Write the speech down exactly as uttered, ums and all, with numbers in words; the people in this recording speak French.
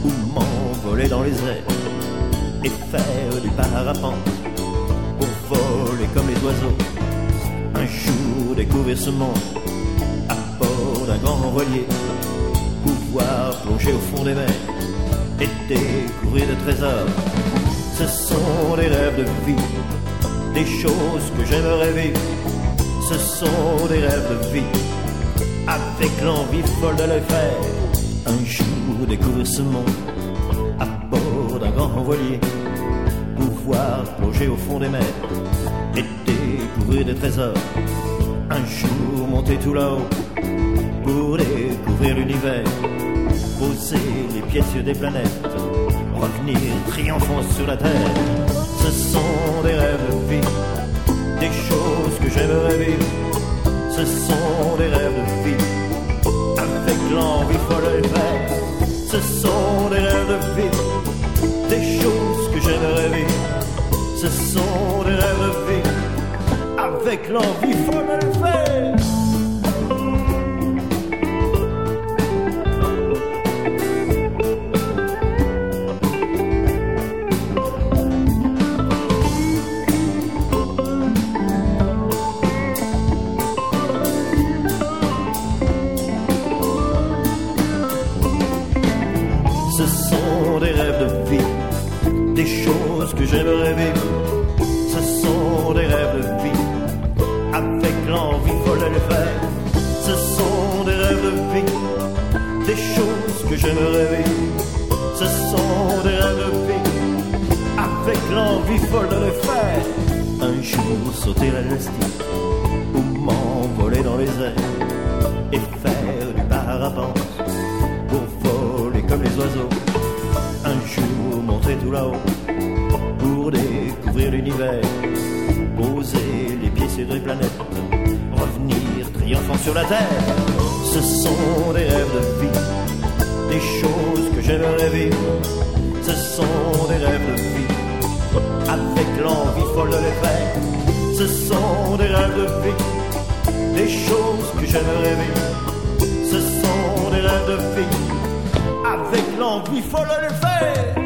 ou m'envoler dans les airs et faire du parapente pour voler comme les oiseaux. Un jour découvrir ce monde à bord d'un grand voilier, pouvoir plonger au fond des mers et découvrir des trésors. Ce sont des rêves de vie, des choses que j'aimerais vivre. Ce sont des rêves de vie, avec l'envie folle de le faire. Un jour découvrir ce monde à bord d'un grand voilier, pouvoir plonger au fond des mers et découvrir des trésors. Un jour monter tout là-haut pour découvrir l'univers, poser les pieds sur des planètes, revenir triomphant sur la terre. Ce sont des rêves de vie, des choses que j'aimerais vivre. Ce sont des rêves de vie, avec l'envie folle de le faire. Ce sont des rêves de vie, des choses que j'aimerais vivre. Ce sont des rêves de vie, avec l'envie folle de le faire. Ce sont des rêves de vie, des choses que j'aimerais vivre. Ce sont des rêves de vie, avec l'envie folle de le faire. Ce sont des rêves de vie, des choses que j'aimerais vivre. Ce sont des rêves de vie, avec l'envie folle de le faire. Un jour sauter l'élastique, ou m'envoler dans les airs et faire du parapente pour voler comme les oiseaux. Un jour monter tout là-haut pour découvrir l'univers, poser les pieds sur des planètes, revenir triomphant sur la terre. Ce sont des rêves de vie, des choses que j'aimerais vivre. Ce sont des rêves de vie, avec l'envie folle de les faire. Ce sont des rêves de vie, des choses que j'aimerais vivre. Ce sont des rêves de vie, avec l'envie folle de le faire.